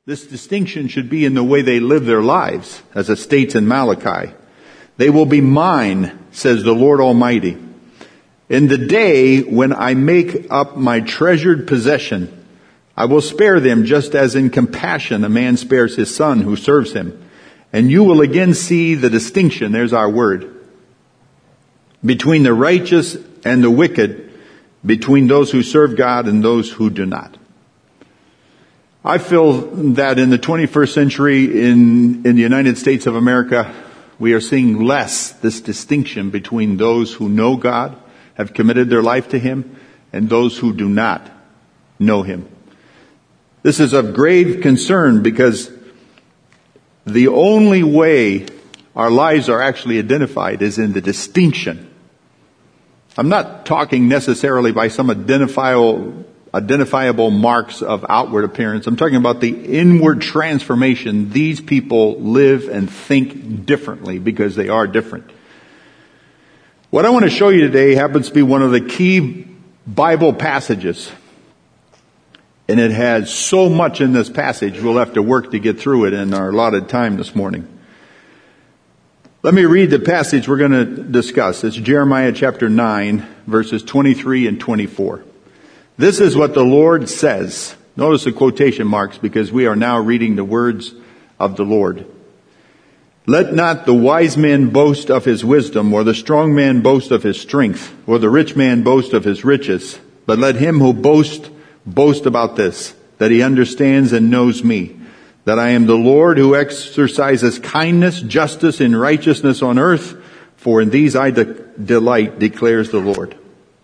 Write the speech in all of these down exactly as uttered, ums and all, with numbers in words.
This distinction should be in the way they live their lives, as it states in Malachi. They will be mine, says the Lord Almighty, in the day when I make up my treasured possession. I will spare them just as in compassion a man spares his son who serves him. And you will again see the distinction, there's our word, between the righteous and the wicked, between those who serve God and those who do not. I feel that in the twenty-first century in, in the United States of America, we are seeing less this distinction between those who know God, have committed their life to Him, and those who do not know Him. This is of grave concern because the only way our lives are actually identified is in the distinction. I'm not talking necessarily by some identifiable, identifiable marks of outward appearance. I'm talking about the inward transformation. These people live and think differently because they are different. What I want to show you today happens to be one of the key Bible passages. And it has so much in this passage, we'll have to work to get through it in our allotted time this morning. Let me read the passage we're going to discuss. It's Jeremiah chapter nine, verses twenty-three and twenty-four. This is what the Lord says. Notice the quotation marks because we are now reading the words of the Lord. Let not the wise man boast of his wisdom, or the strong man boast of his strength, or the rich man boast of his riches. But let him who boasts boast about this, that he understands and knows me, that I am the Lord who exercises kindness, justice, and righteousness on earth, for in these I de- delight, declares the Lord.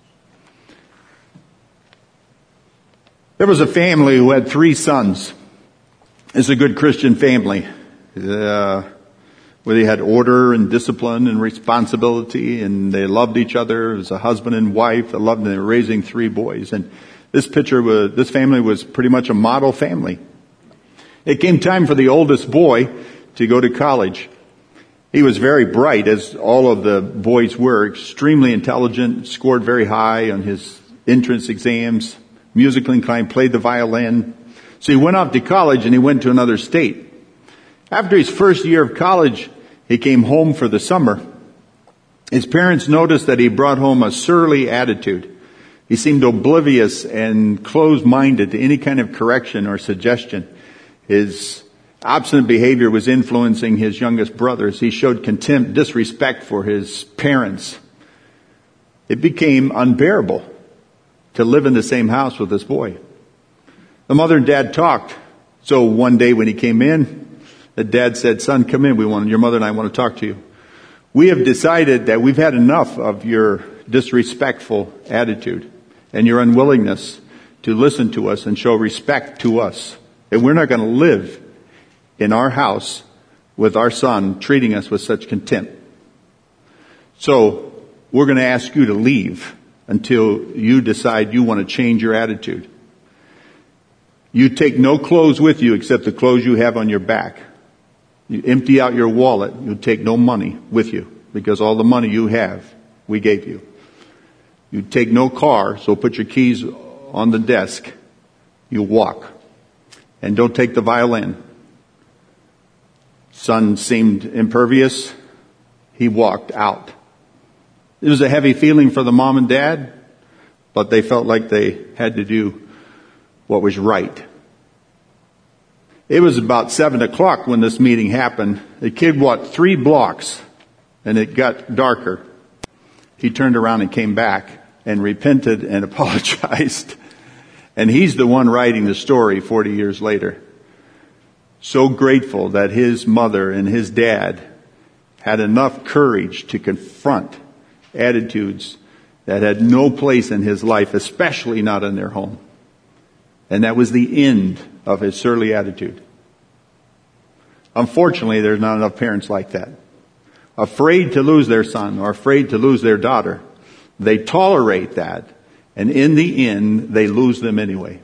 There was a family who had three sons. It's a good Christian family, uh, where they had order and discipline and responsibility, and they loved each other. It was a husband and wife. They loved them. They were raising three boys. And this picture was, this family was pretty much a model family. It came time for the oldest boy to go to college. He was very bright, as all of the boys were, extremely intelligent, scored very high on his entrance exams, musically inclined, played the violin. So he went off to college and he went to another state. After his first year of college, he came home for the summer. His parents noticed that he brought home a surly attitude. He seemed oblivious and closed-minded to any kind of correction or suggestion. His obstinate behavior was influencing his youngest brothers. He showed contempt, disrespect for his parents. It became unbearable to live in the same house with this boy. The mother and dad talked. So one day when he came in, the dad said, "Son, come in. We want, your mother and I want to talk to you. We have decided that we've had enough of your disrespectful attitude and your unwillingness to listen to us and show respect to us. And we're not going to live in our house with our son treating us with such contempt. So we're going to ask you to leave until you decide you want to change your attitude. You take no clothes with you except the clothes you have on your back. You empty out your wallet. You take no money with you because all the money you have, we gave you. You take no car, so put your keys on the desk. You walk. And don't take the violin." Son seemed impervious. He walked out. It was a heavy feeling for the mom and dad, but they felt like they had to do what was right. It was about seven o'clock when this meeting happened. The kid walked three blocks and it got darker. He turned around and came back and repented and apologized. And he's the one writing the story forty years later. So grateful that his mother and his dad had enough courage to confront attitudes that had no place in his life, especially not in their home. And that was the end of his surly attitude. Unfortunately, there's not enough parents like that. Afraid to lose their son or afraid to lose their daughter. They tolerate that, and in the end, they lose them anyway.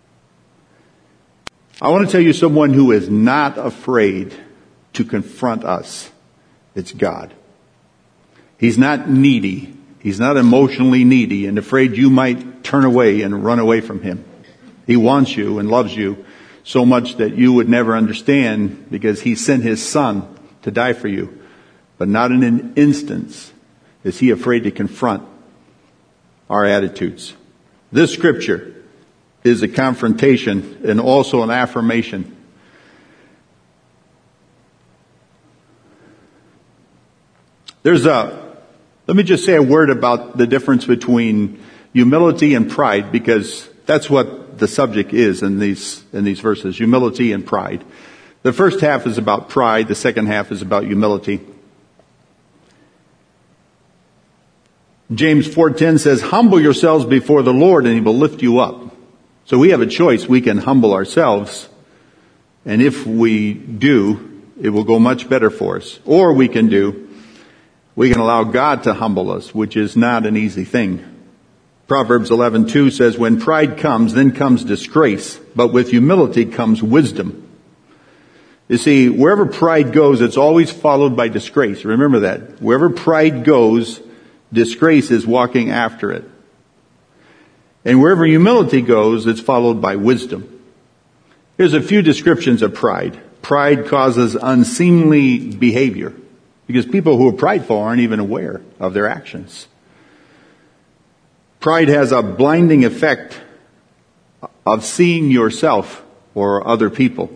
I want to tell you someone who is not afraid to confront us. It's God. He's not needy. He's not emotionally needy and afraid you might turn away and run away from Him. He wants you and loves you so much that you would never understand, because he sent his son to die for you. But not in an instance is he afraid to confront our attitudes. This scripture is a confrontation and also an affirmation. There's a, let me just say a word about the difference between humility and pride, because that's what the subject is in these, in these verses, humility and pride. The first half is about pride, the second half is about humility. James four ten says, humble yourselves before the Lord and he will lift you up. So we have a choice. We can humble ourselves, and if we do, it will go much better for us. Or we can do, we can allow God to humble us, which is not an easy thing. Proverbs eleven two says, when pride comes, then comes disgrace, but with humility comes wisdom. You see, wherever pride goes, it's always followed by disgrace. Remember that. Wherever pride goes, disgrace is walking after it. And wherever humility goes, it's followed by wisdom. Here's a few descriptions of pride. Pride causes unseemly behavior, because people who are prideful aren't even aware of their actions. Pride has a blinding effect of seeing yourself or other people.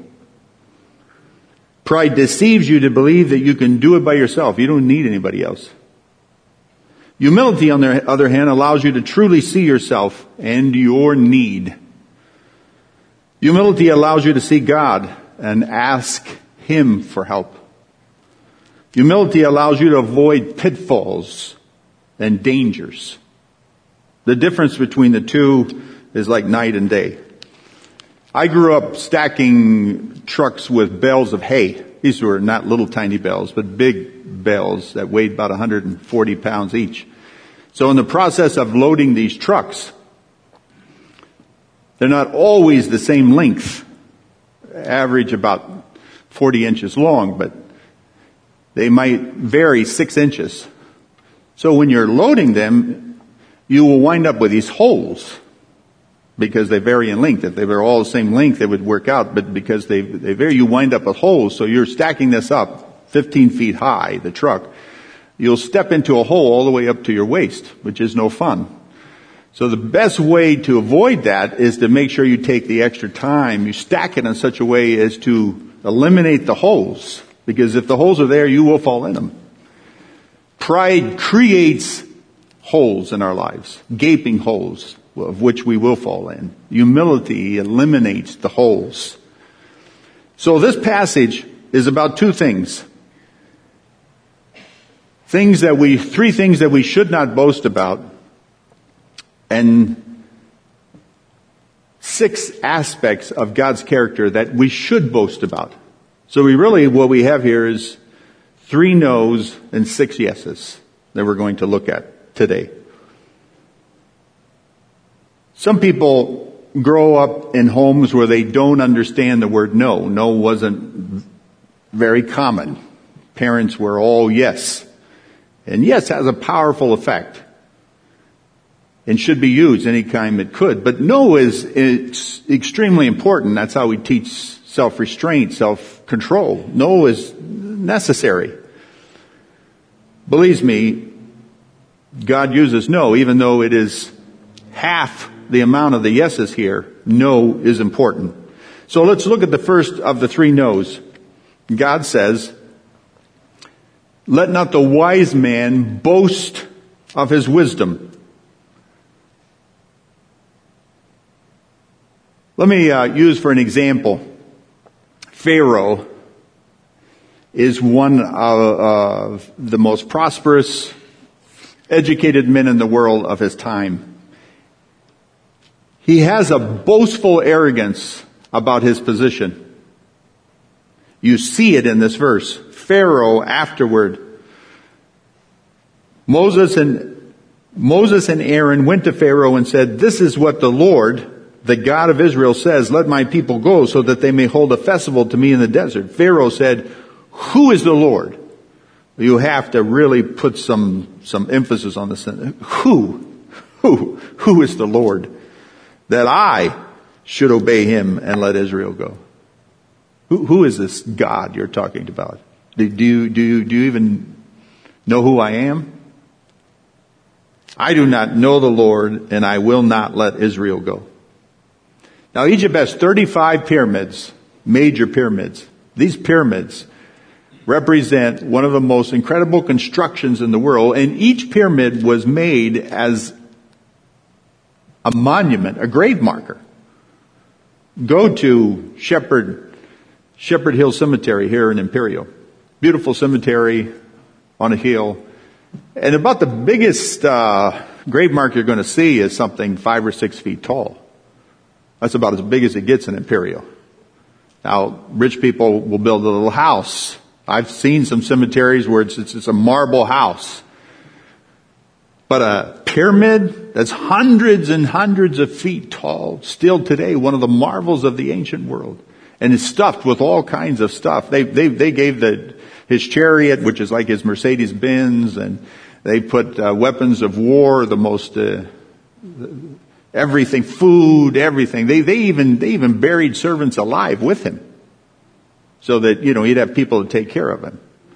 Pride deceives you to believe that you can do it by yourself. You don't need anybody else. Humility, on the other hand, allows you to truly see yourself and your need. Humility allows you to see God and ask him for help. Humility allows you to avoid pitfalls and dangers. The difference between the two is like night and day. I grew up stacking trucks with bales of hay. These were not little tiny bales, but big bales that weighed about one hundred forty pounds each. So in the process of loading these trucks, they're not always the same length, average about forty inches long, but they might vary six inches. So when you're loading them, you will wind up with these holes because they vary in length. If they were all the same length, they would work out, but because they, they vary, you wind up with holes. So you're stacking this up fifteen feet high, the truck. You'll step into a hole all the way up to your waist, which is no fun. So the best way to avoid that is to make sure you take the extra time. You stack it in such a way as to eliminate the holes, because if the holes are there, you will fall in them. Pride creates holes in our lives, gaping holes, of which we will fall in. Humility eliminates the holes. So this passage is about two things. Things that we, three things that we should not boast about, and six aspects of God's character that we should boast about. So we really, what we have here is three no's and six yeses that we're going to look at today. Some people grow up in homes where they don't understand the word no. No wasn't very common. Parents were all yes. And yes has a powerful effect and should be used anytime it could. But no is it's extremely important. That's how we teach self-restraint, self-control. No is necessary. Believe me, God uses no, even though it is half the amount of the yeses here. No is important. So let's look at the first of the three no's. God says, let not the wise man boast of his wisdom. Let me uh, use for an example. Pharaoh is one of uh, the most prosperous, educated men in the world of his time. He has a boastful arrogance about his position. You see it in this verse. Pharaoh afterward. Moses and Moses and Aaron went to Pharaoh and said, this is what the Lord, the God of Israel, says, let my people go so that they may hold a festival to me in the desert. Pharaoh said, who is the Lord? You have to really put some, some emphasis on this. Who? Who? Who is the Lord? That I should obey him and let Israel go. Who, who is this God you're talking about? Do, do you, do you, do you even know who I am? I do not know the Lord, and I will not let Israel go. Now, Egypt has thirty-five pyramids, major pyramids. These pyramids represent one of the most incredible constructions in the world, and each pyramid was made as a monument, a grave marker. Go to Shepherd, Shepherd Hill Cemetery here in Imperial. Beautiful cemetery on a hill. And about the biggest uh, grave mark you're going to see is something five or six feet tall. That's about as big as it gets in Imperial. Now, rich people will build a little house. I've seen some cemeteries where it's, it's, it's a marble house. But a pyramid that's hundreds and hundreds of feet tall, still today one of the marvels of the ancient world. And it's stuffed with all kinds of stuff. They, they, they gave the, his chariot, which is like his Mercedes Benz, and they put uh, weapons of war, the most, uh, everything, food, everything. They, they even, they even buried servants alive with him. So that, you know, he'd have people to take care of him.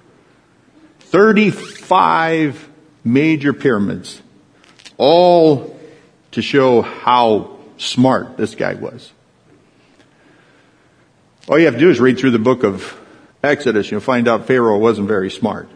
thirty-five major pyramids. All to show how smart this guy was. All you have to do is read through the book of Exodus. You'll find out Pharaoh wasn't very smart.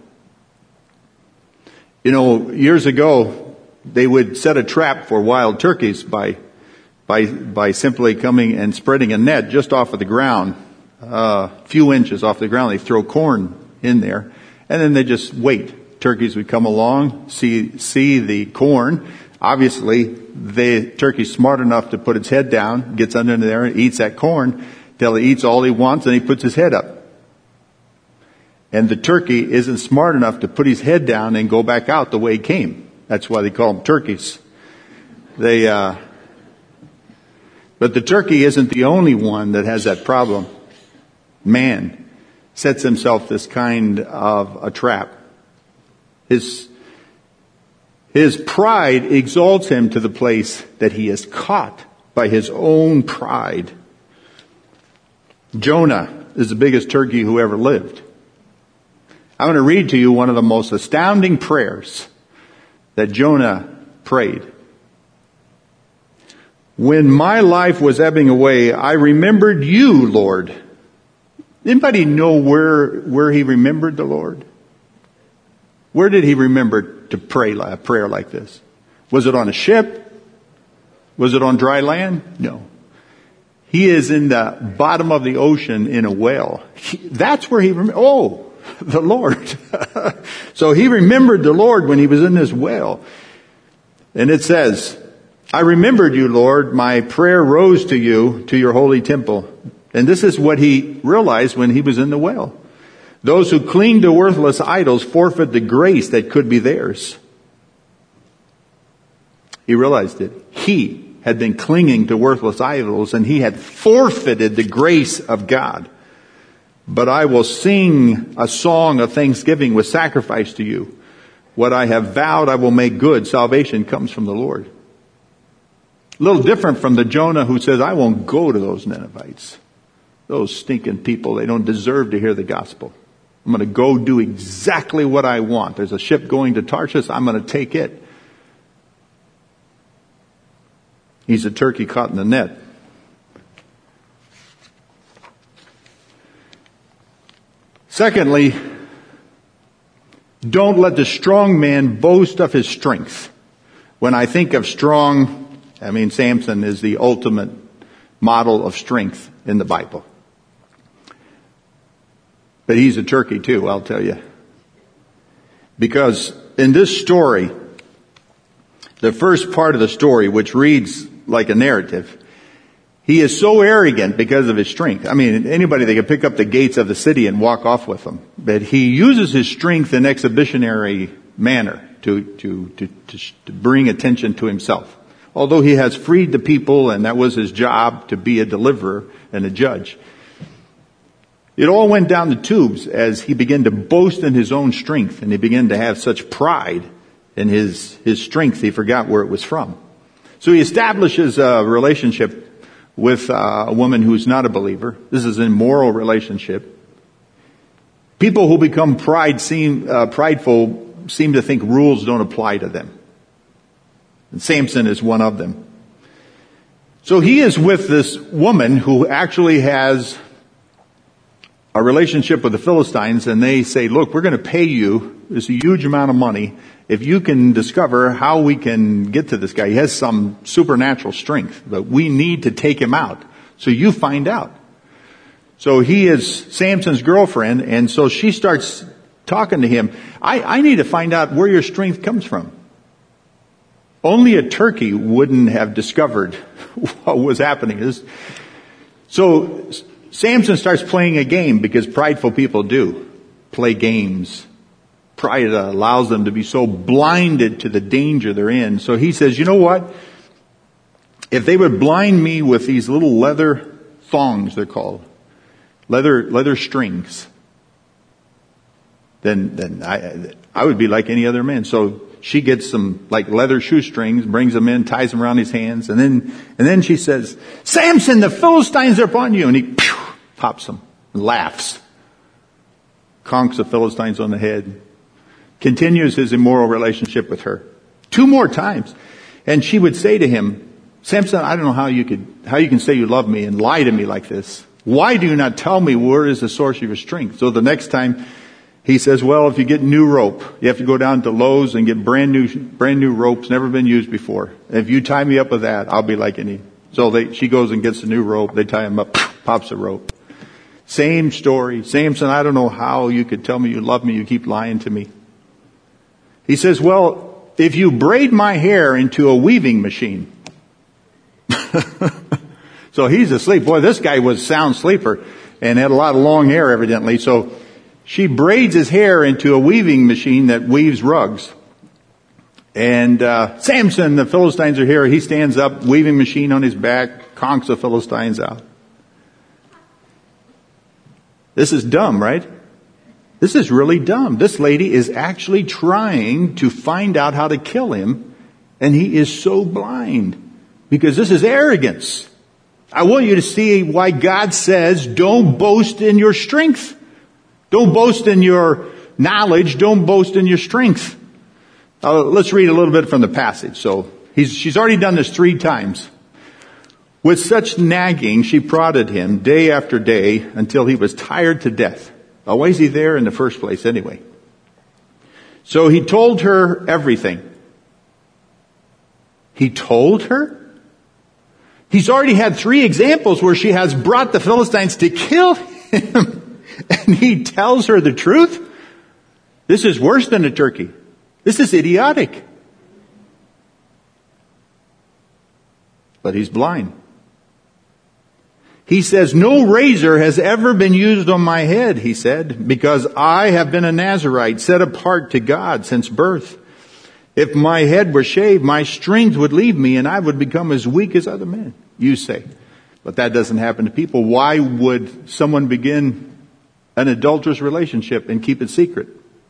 You know, years ago, they would set a trap for wild turkeys by, by, by simply coming and spreading a net just off of the ground. A uh, few inches off the ground. They throw corn in there, and then they just wait. Turkeys would come along, see see the corn. Obviously, the turkey's smart enough to put its head down, gets under there, and eats that corn till he eats all he wants, and he puts his head up. And the turkey isn't smart enough to put his head down and go back out the way he came. That's why they call them turkeys. They, uh, but the turkey isn't the only one that has that problem. Man sets himself this kind of a trap. His, his pride exalts him to the place that he is caught by his own pride. Jonah is the biggest turkey who ever lived. I'm going to read to you one of the most astounding prayers that Jonah prayed. When my life was ebbing away, I remembered you, Lord. Anybody know where, where he remembered the Lord? Where did he remember to pray a prayer like this? Was it on a ship? Was it on dry land? No. He is in the bottom of the ocean in a whale. He, that's where he remembered. Oh, the Lord. So he remembered the Lord when he was in this whale. And it says, I remembered you, Lord. My prayer rose to you, to your holy temple. And this is what he realized when he was in the well. Those who cling to worthless idols forfeit the grace that could be theirs. He realized it. He had been clinging to worthless idols, and he had forfeited the grace of God. But I will sing a song of thanksgiving with sacrifice to you. What I have vowed I will make good. Salvation comes from the Lord. A little different from the Jonah who says, I won't go to those Ninevites. Those stinking people, they don't deserve to hear the gospel. I'm going to go do exactly what I want. There's a ship going to Tarshish. I'm going to take it. He's a turkey caught in the net. Secondly, don't let the strong man boast of his strength. When I think of strong, I mean Samson is the ultimate model of strength in the Bible. But he's a turkey too, I'll tell you. Because in this story, the first part of the story, which reads like a narrative, he is so arrogant because of his strength. I mean, anybody that can pick up the gates of the city and walk off with them. But he uses his strength in exhibitionary manner to, to, to, to, to bring attention to himself. Although he has freed the people, and that was his job, to be a deliverer and a judge. It all went down the tubes as he began to boast in his own strength, and he began to have such pride in his, his strength, he forgot where it was from. So he establishes a relationship with uh, a woman who's not a believer. This is an immoral relationship. People who become pride seem, uh, prideful seem to think rules don't apply to them. And Samson is one of them. So he is with this woman who actually has a relationship with the Philistines, and they say, look, we're going to pay you this huge amount of money if you can discover how we can get to this guy. He has some supernatural strength, but we need to take him out. So you find out. So he is Samson's girlfriend, and so she starts talking to him. I, I need to find out where your strength comes from. Only a turkey wouldn't have discovered what was happening. So Samson starts playing a game, because prideful people do play games. Pride allows them to be so blinded to the danger they're in. So he says, you know what? If they would blind me with these little leather thongs, they're called, leather leather strings, then then I I would be like any other man. So she gets some like leather shoestrings, brings them in, ties them around his hands, and then and then she says, Samson, the Philistines are upon you. And he pew, pops them, laughs, conks the Philistines on the head, continues his immoral relationship with her. Two more times. And she would say to him, Samson, I don't know how you could, how you can say you love me and lie to me like this. Why do you not tell me where is the source of your strength? So the next time he says, well, if you get new rope, you have to go down to Lowe's and get brand new, brand new ropes, never been used before. If you tie me up with that, I'll be like any. So they, she goes and gets a new rope. They tie him up, pops a rope. Same story. Samson, I don't know how you could tell me you love me. You keep lying to me. He says, well, if you braid my hair into a weaving machine. So he's asleep. Boy, this guy was a sound sleeper and had a lot of long hair evidently. So she braids his hair into a weaving machine that weaves rugs. And uh, Samson, the Philistines are here. He stands up, weaving machine on his back, conks the Philistines out. This is dumb, right? This is really dumb. This lady is actually trying to find out how to kill him, and he is so blind because this is arrogance. I want you to see why God says, don't boast in your strength. Don't boast in your knowledge. Don't boast in your strength. Uh, let's read a little bit from the passage. So he's, she's already done this three times. With such nagging, she prodded him day after day until he was tired to death. Now, why is he there in the first place anyway? So he told her everything. He told her? He's already had three examples where she has brought the Philistines to kill him. And he tells her the truth? This is worse than a turkey. This is idiotic. But he's blind. He says, no razor has ever been used on my head, he said, because I have been a Nazirite, set apart to God since birth. If my head were shaved, my strength would leave me and I would become as weak as other men, you say. But that doesn't happen to people. Why would someone begin an adulterous relationship and keep it secret?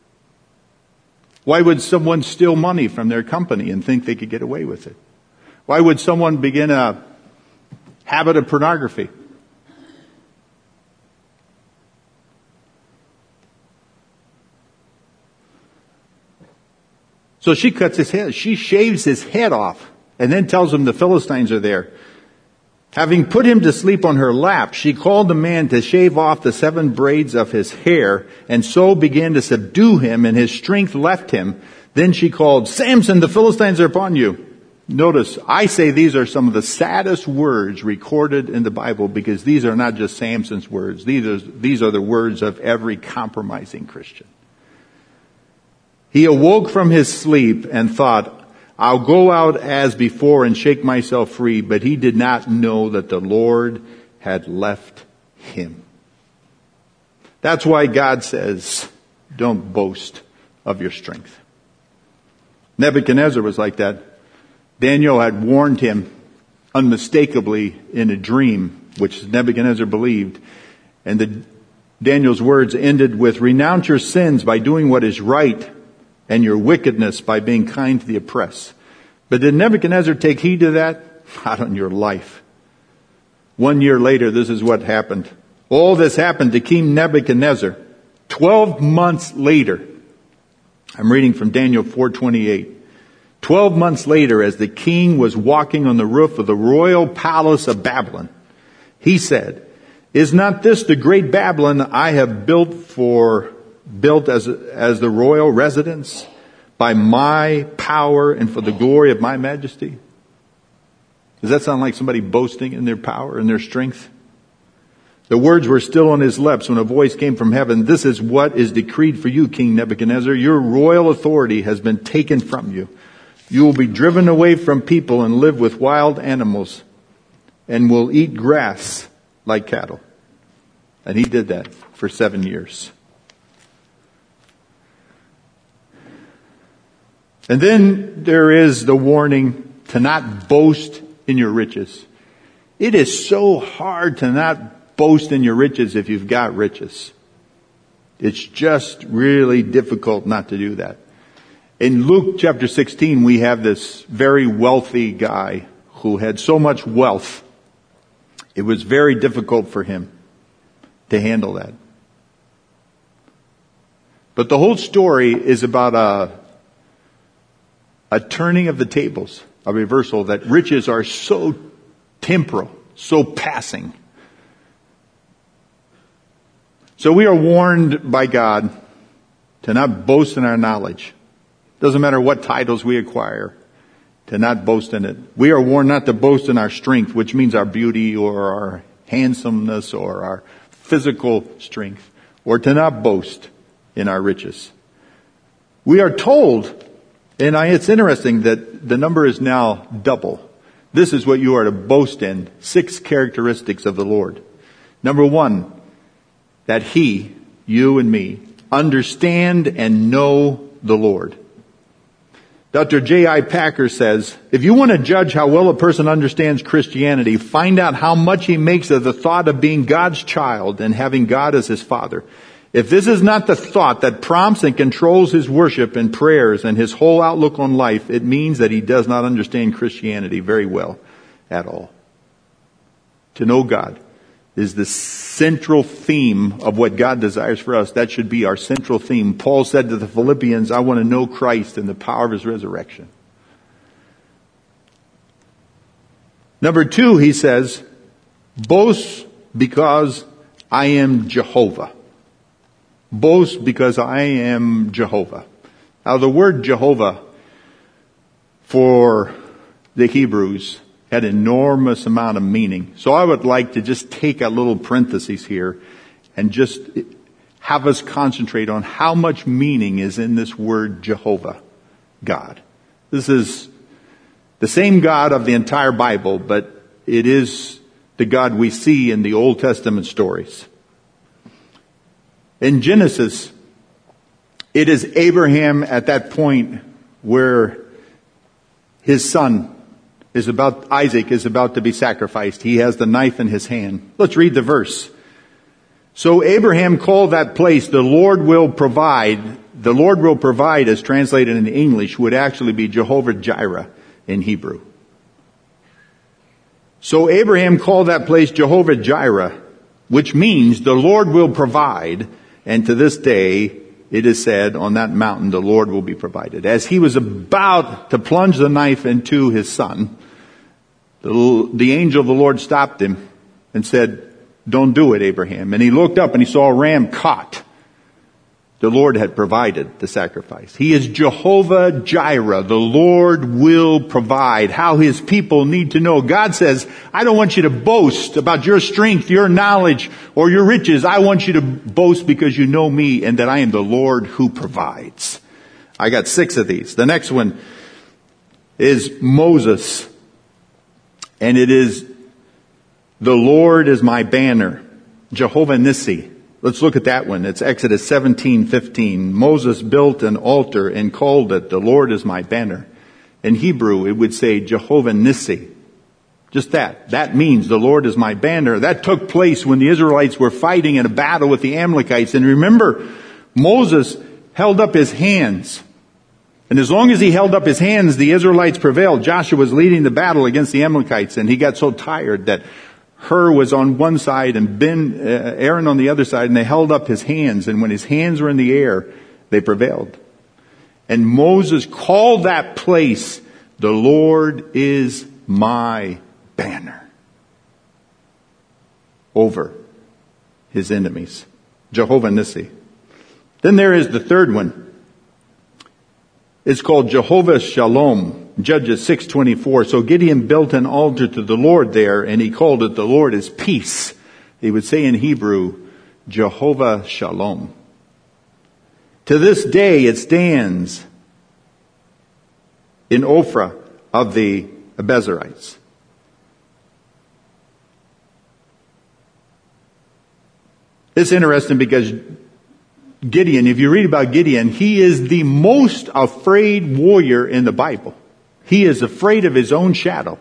Why would someone steal money from their company and think they could get away with it? Why would someone begin a habit of pornography? So she cuts his head. She shaves his head off and then tells him the Philistines are there. Having put him to sleep on her lap, she called the man to shave off the seven braids of his hair and so began to subdue him and his strength left him. Then she called, Samson, the Philistines are upon you. Notice, I say these are some of the saddest words recorded in the Bible because these are not just Samson's words. These are, these are the words of every compromising Christian. He awoke from his sleep and thought, I'll go out as before and shake myself free, but he did not know that the Lord had left him. That's why God says, don't boast of your strength. Nebuchadnezzar was like that. Daniel had warned him unmistakably in a dream, which Nebuchadnezzar believed. And the, Daniel's words ended with, renounce your sins by doing what is right and your wickedness by being kind to the oppressed. But did Nebuchadnezzar take heed to that? Not on your life. One year later, this is what happened. All this happened to King Nebuchadnezzar. Twelve months later, I'm reading from Daniel four twenty-eight. Twelve months later, as the king was walking on the roof of the royal palace of Babylon, he said, "Is not this the great Babylon I have built for, built as, as the royal residence by my power and for the glory of my majesty?" Does that sound like somebody boasting in their power and their strength? The words were still on his lips when a voice came from heaven. "This is what is decreed for you, King Nebuchadnezzar. Your royal authority has been taken from you. You will be driven away from people and live with wild animals and will eat grass like cattle." And he did that for seven years. And then there is the warning to not boast in your riches. It is so hard to not boast in your riches if you've got riches. It's just really difficult not to do that. In Luke chapter sixteen, we have this very wealthy guy who had so much wealth. It was very difficult for him to handle that. But the whole story is about a, a turning of the tables, a reversal, that riches are so temporal, so passing. So we are warned by God to not boast in our knowledge. Doesn't matter what titles we acquire, to not boast in it. We are warned not to boast in our strength, which means our beauty or our handsomeness or our physical strength, or to not boast in our riches. We are told, and I, it's interesting that the number is now double. This is what you are to boast in. Six characteristics of the Lord. Number one, that He, you and me, understand and know the Lord. Doctor J I Packer says, if you want to judge how well a person understands Christianity, find out how much he makes of the thought of being God's child and having God as his father. If this is not the thought that prompts and controls his worship and prayers and his whole outlook on life, it means that he does not understand Christianity very well at all. To know God is the central theme of what God desires for us. That should be our central theme. Paul said to the Philippians, I want to know Christ and the power of his resurrection. Number two, he says, boast because I am Jehovah. Boast because I am Jehovah. Now the word Jehovah for the Hebrews had enormous amount of meaning. So I would like to just take a little parenthesis here and just have us concentrate on how much meaning is in this word Jehovah, God. This is the same God of the entire Bible, but it is the God we see in the Old Testament stories. In Genesis, it is Abraham at that point where his son is about, Isaac is about to be sacrificed. He has the knife in his hand. Let's read the verse. So Abraham called that place, the Lord will provide. The Lord will provide, as translated in English, would actually be Jehovah Jireh in Hebrew. So Abraham called that place Jehovah Jireh, which means the Lord will provide. And to this day, it is said, on that mountain, the Lord will be provided. As he was about to plunge the knife into his son, the, the angel of the Lord stopped him and said, don't do it, Abraham. And he looked up and he saw a ram caught. The Lord had provided the sacrifice. He is Jehovah Jireh. The Lord will provide. How his people need to know. God says, I don't want you to boast about your strength, your knowledge, or your riches. I want you to boast because you know me and that I am the Lord who provides. I got six of these. The next one is Moses. And it is, the Lord is my banner. Jehovah Nissi. Let's look at that one. It's Exodus seventeen fifteen. Moses built an altar and called it, the Lord is my banner. In Hebrew, it would say Jehovah Nissi. Just that. That means the Lord is my banner. That took place when the Israelites were fighting in a battle with the Amalekites. And remember, Moses held up his hands. And as long as he held up his hands, the Israelites prevailed. Joshua was leading the battle against the Amalekites, and he got so tired that Hur was on one side and Ben, uh, Aaron on the other side, and they held up his hands, and when his hands were in the air, they prevailed. And Moses called that place, "The Lord is my banner," over his enemies. Jehovah Nissi. Then there is the third one. It's called Jehovah Shalom. Judges six twenty-four. So Gideon built an altar to the Lord there, and he called it "The Lord is Peace." He would say in Hebrew, Jehovah Shalom. To this day it stands in Ophrah of the Abiezrites. It's interesting because Gideon, if you read about Gideon, he is the most afraid warrior in the Bible. He is afraid of his own shadow.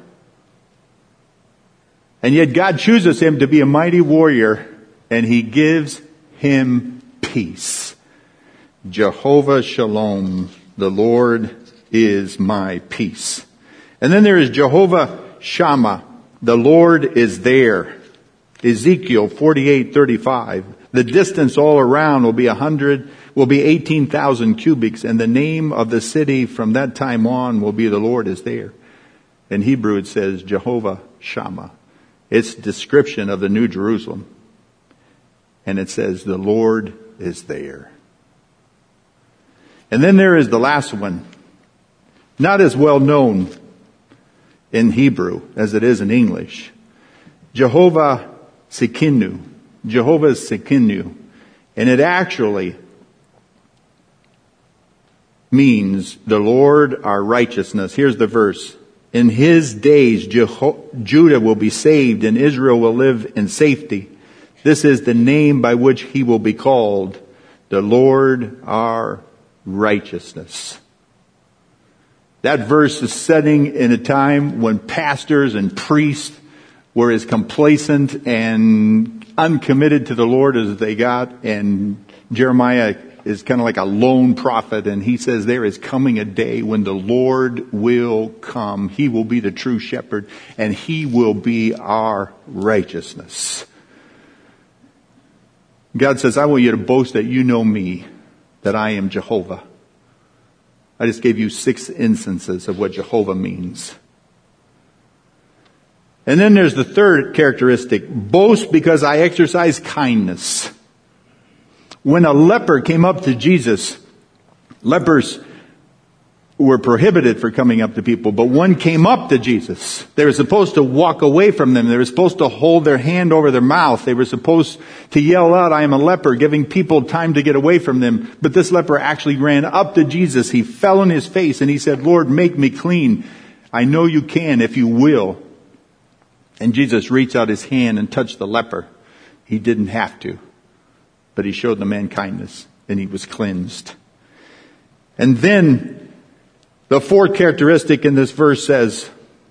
And yet God chooses him to be a mighty warrior, and he gives him peace. Jehovah Shalom, the Lord is my peace. And then there is Jehovah Shammah, the Lord is there. Ezekiel forty-eight thirty-five. The distance all around will be a hundred, will be eighteen thousand cubits, and the name of the city from that time on will be "The Lord is there." In Hebrew it says Jehovah Shammah. It's a description of the New Jerusalem. And it says "The Lord is there." And then there is the last one. Not as well known in Hebrew as it is in English. Jehovah Tsidkenu. Jehovah Tsidkenu. And it actually means "the Lord our righteousness." Here's the verse. In his days Jeho- Judah will be saved and Israel will live in safety. This is the name by which he will be called, "the Lord our righteousness." That verse is setting in a time when pastors and priests were as complacent and uncommitted to the Lord as they got, and Jeremiah is kind of like a lone prophet, and he says there is coming a day when the Lord will come. He will be the true shepherd, and he will be our righteousness. God says, I want you to boast that you know me, that I am Jehovah. I just gave you six instances of what Jehovah means. And then there's the third characteristic. Boast because I exercise kindness. When a leper came up to Jesus, lepers were prohibited for coming up to people, but one came up to Jesus. They were supposed to walk away from them. They were supposed to hold their hand over their mouth. They were supposed to yell out, "I am a leper," giving people time to get away from them. But this leper actually ran up to Jesus. He fell on his face and he said, "Lord, make me clean. I know you can if you will." And Jesus reached out his hand and touched the leper. He didn't have to, but he showed the man kindness and he was cleansed. And then the fourth characteristic in this verse says,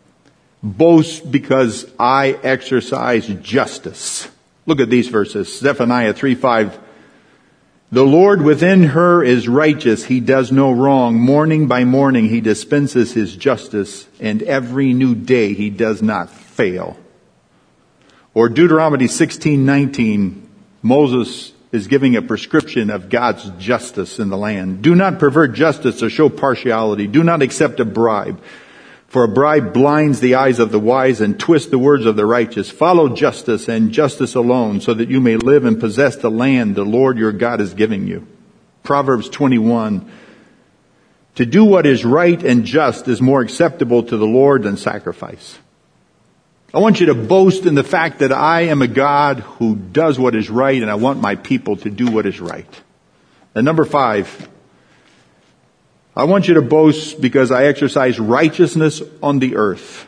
boast because I exercise justice. Look at these verses. Zephaniah three five. The Lord within her is righteous. He does no wrong. Morning by morning he dispenses his justice, and every new day he does not fail. Or Deuteronomy sixteen nineteen. Moses is giving a prescription of God's justice in the land. Do not pervert justice or show partiality. Do not accept a bribe. For a bribe blinds the eyes of the wise and twists the words of the righteous. Follow justice and justice alone, so that you may live and possess the land the Lord your God is giving you. Proverbs twenty-one. To do what is right and just is more acceptable to the Lord than sacrifice. I want you to boast in the fact that I am a God who does what is right, and I want my people to do what is right. And number five, I want you to boast because I exercise righteousness on the earth.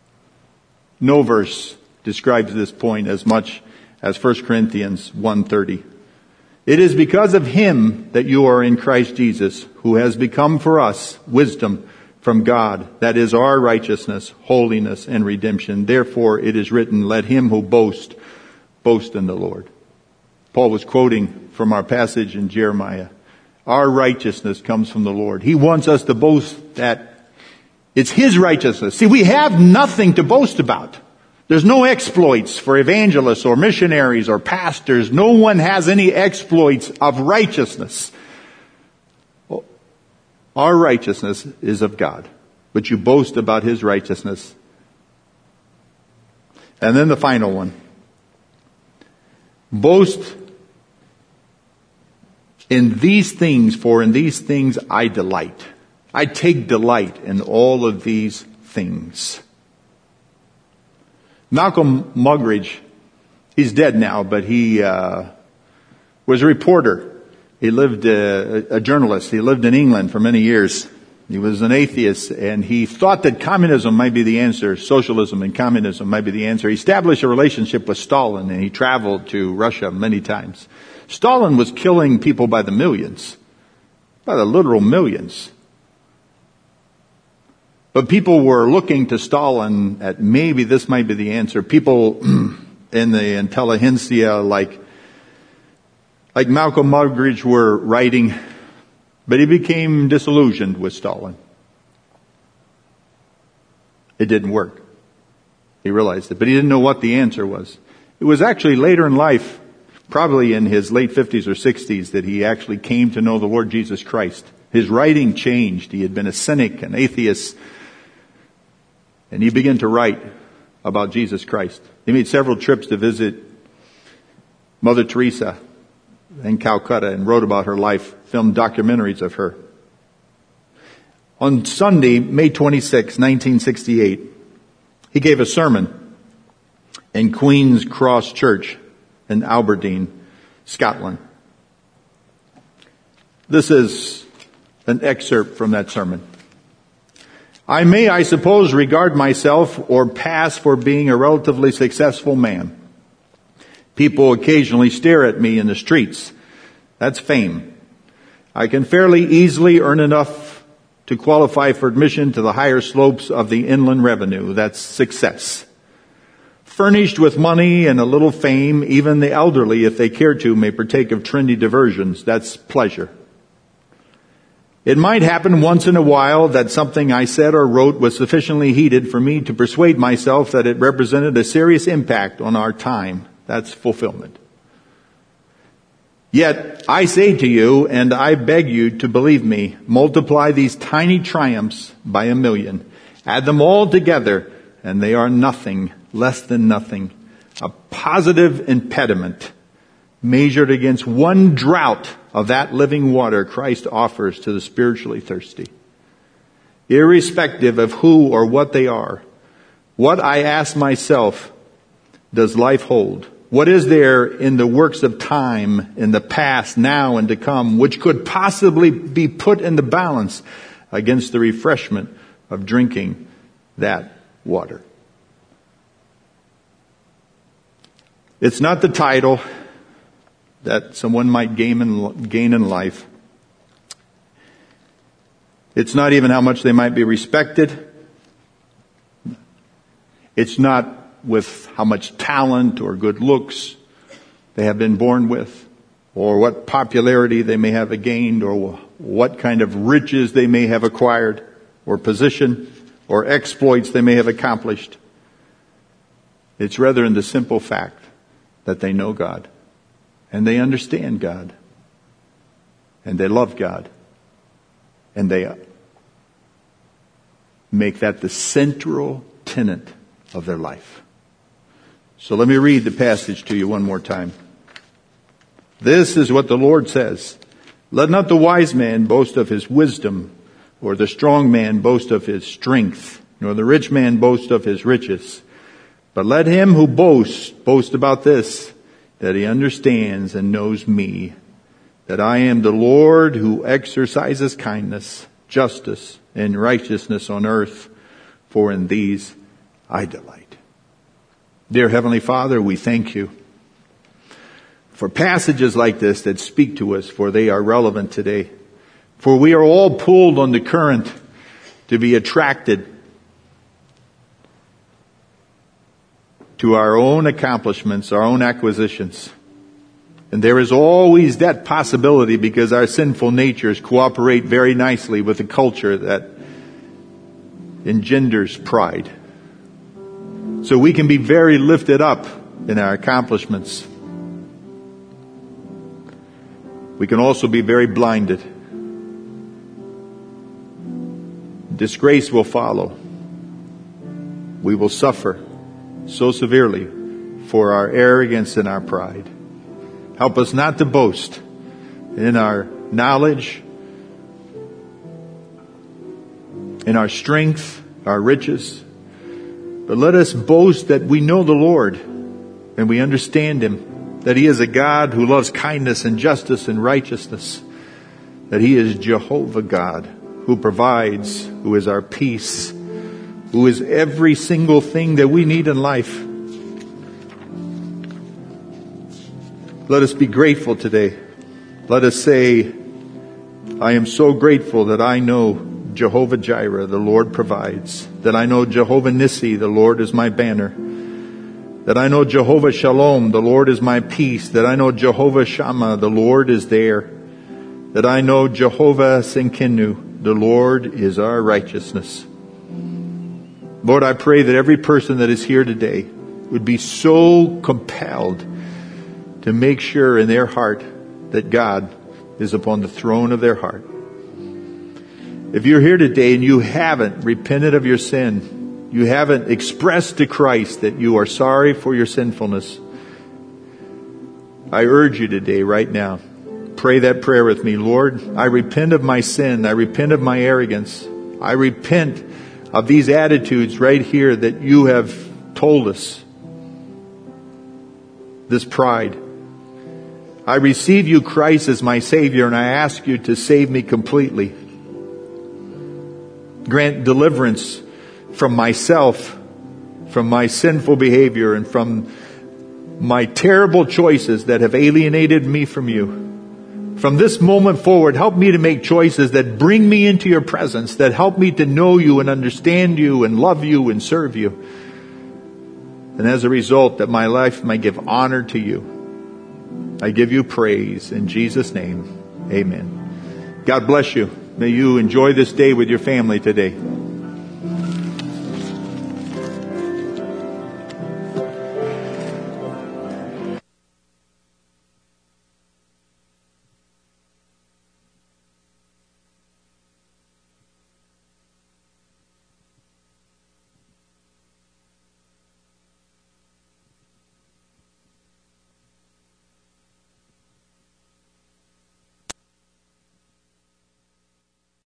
No verse describes this point as much as First Corinthians one thirty. It is because of him that you are in Christ Jesus, who has become for us wisdom from God, that is our righteousness, holiness, and redemption. Therefore it is written, let him who boasts, boast in the Lord. Paul was quoting from our passage in Jeremiah. Our righteousness comes from the Lord. He wants us to boast that it's his righteousness. See, we have nothing to boast about. There's no exploits for evangelists or missionaries or pastors. No one has any exploits of righteousness. Our righteousness is of God, but you boast about His righteousness. And then the final one. Boast in these things, for in these things I delight. I take delight in all of these things. Malcolm Muggeridge, he's dead now, but he uh, was a reporter. He lived, uh, a journalist. He lived in England for many years. He was an atheist, and he thought that communism might be the answer. Socialism and communism might be the answer. He established a relationship with Stalin, and he traveled to Russia many times. Stalin was killing people by the millions, by the literal millions. But people were looking to Stalin at maybe this might be the answer. People in the intelligentsia like, like Malcolm Muggeridge were writing, but he became disillusioned with Stalin. It didn't work. He realized it, but he didn't know what the answer was. It was actually later in life, probably in his late fifties or sixties, that he actually came to know the Lord Jesus Christ. His writing changed. He had been a cynic, an atheist, and he began to write about Jesus Christ. He made several trips to visit Mother Teresa in Calcutta and wrote about her life, filmed documentaries of her. On Sunday, May twenty-sixth, nineteen sixty-eight, he gave a sermon in Queen's Cross Church in Aberdeen, Scotland. This is an excerpt from that sermon. I may, I suppose, regard myself or pass for being a relatively successful man. People occasionally stare at me in the streets. That's fame. I can fairly easily earn enough to qualify for admission to the higher slopes of the inland revenue. That's success. Furnished with money and a little fame, even the elderly, if they care to, may partake of trendy diversions. That's pleasure. It might happen once in a while that something I said or wrote was sufficiently heated for me to persuade myself that it represented a serious impact on our time. That's fulfillment. Yet, I say to you, and I beg you to believe me, multiply these tiny triumphs by a million. Add them all together, and they are nothing, less than nothing. A positive impediment measured against one draught of that living water Christ offers to the spiritually thirsty. Irrespective of who or what they are, what I ask myself, does life hold? What is there in the works of time, in the past, now, and to come, which could possibly be put in the balance against the refreshment of drinking that water? It's not the title that someone might gain in, gain in life. It's not even how much they might be respected. It's not with how much talent or good looks they have been born with, or what popularity they may have gained, or what kind of riches they may have acquired, or position, or exploits they may have accomplished. It's rather in the simple fact that they know God, and they understand God, and they love God, and they make that the central tenet of their life. So let me read the passage to you one more time. This is what the Lord says. Let not the wise man boast of his wisdom, or the strong man boast of his strength, nor the rich man boast of his riches. But let him who boasts boast about this, that he understands and knows me, that I am the Lord who exercises kindness, justice, and righteousness on earth, for in these I delight. Dear Heavenly Father, we thank you for passages like this that speak to us, for they are relevant today. For we are all pulled on the current to be attracted to our own accomplishments, our own acquisitions. And there is always that possibility, because our sinful natures cooperate very nicely with a culture that engenders pride. so we can be very lifted up in our accomplishments. We can also be very blinded. Disgrace will follow. We will suffer so severely for our arrogance and our pride. Help us not to boast in our knowledge, in our strength, our riches, but let us boast that we know the Lord and we understand Him, that He is a God who loves kindness and justice and righteousness, that He is Jehovah God, who provides, who is our peace, who is every single thing that we need in life. Let us be grateful today. Let us say, I am so grateful that I know Jehovah Jireh, the Lord provides. That I know Jehovah Nissi, the Lord is my banner. That I know Jehovah Shalom, the Lord is my peace. That I know Jehovah Shammah, the Lord is there. That I know Jehovah Tsidkenu, the Lord is our righteousness. Lord, I pray that every person that is here today would be so compelled to make sure in their heart that God is upon the throne of their heart. If you're here today and you haven't repented of your sin, you haven't expressed to Christ that you are sorry for your sinfulness, I urge you today, right now, pray that prayer with me. Lord, I repent of my sin. I repent of my arrogance. I repent of these attitudes right here that you have told us. This pride. I receive you, Christ, as my Savior, and I ask you to save me completely. Grant deliverance from myself, from my sinful behavior, and from my terrible choices that have alienated me from you. From this moment forward, help me to make choices that bring me into your presence, that help me to know you and understand you and love you and serve you. And as a result, that my life may give honor to you. I give you praise in Jesus' name. Amen. God bless you. May you enjoy this day with your family today.